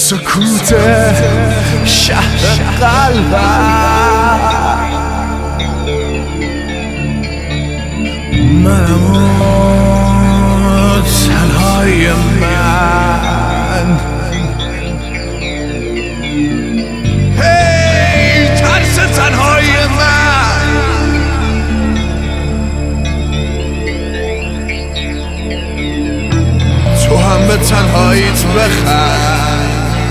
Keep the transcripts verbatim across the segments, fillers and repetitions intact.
سکوت شهر قلبم منم و تنهای من هی ترس تنهای من تو هم به تنهاییت بخند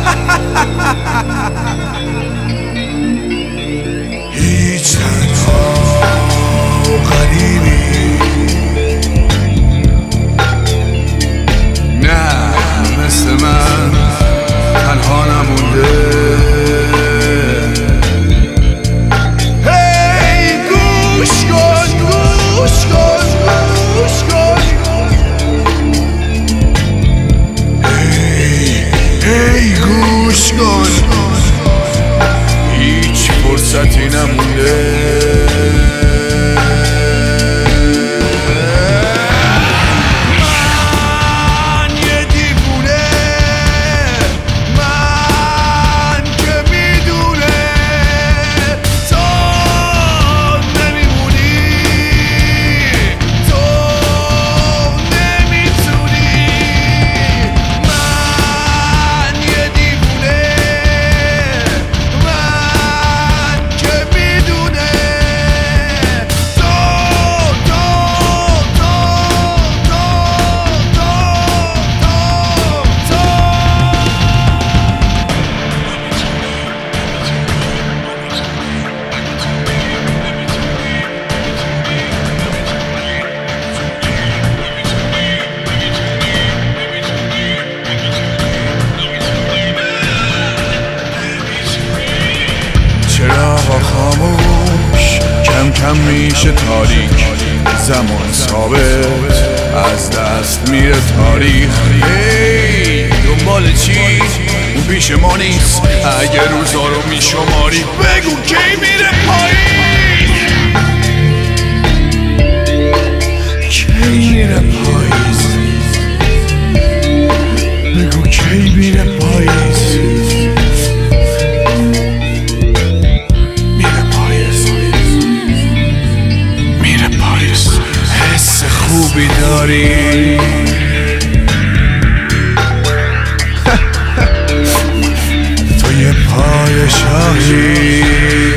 هیچ تنها و غریبی نه مثل من تنها نمونده هی گوش کن گوش کن گوش کن هی هی گوش کن هیچ فرصتی نمونده چراغ خاموش کم کم میشه تاریک زمان ثابت از دست میره تاریخ هی دنبال چی؟ اون پیش ما نیست اگه روزا رو میشماری بگو کی میره پاییز کی میره پاییز بگو کی میره پاییز خوبی داری تو یه پای شاهی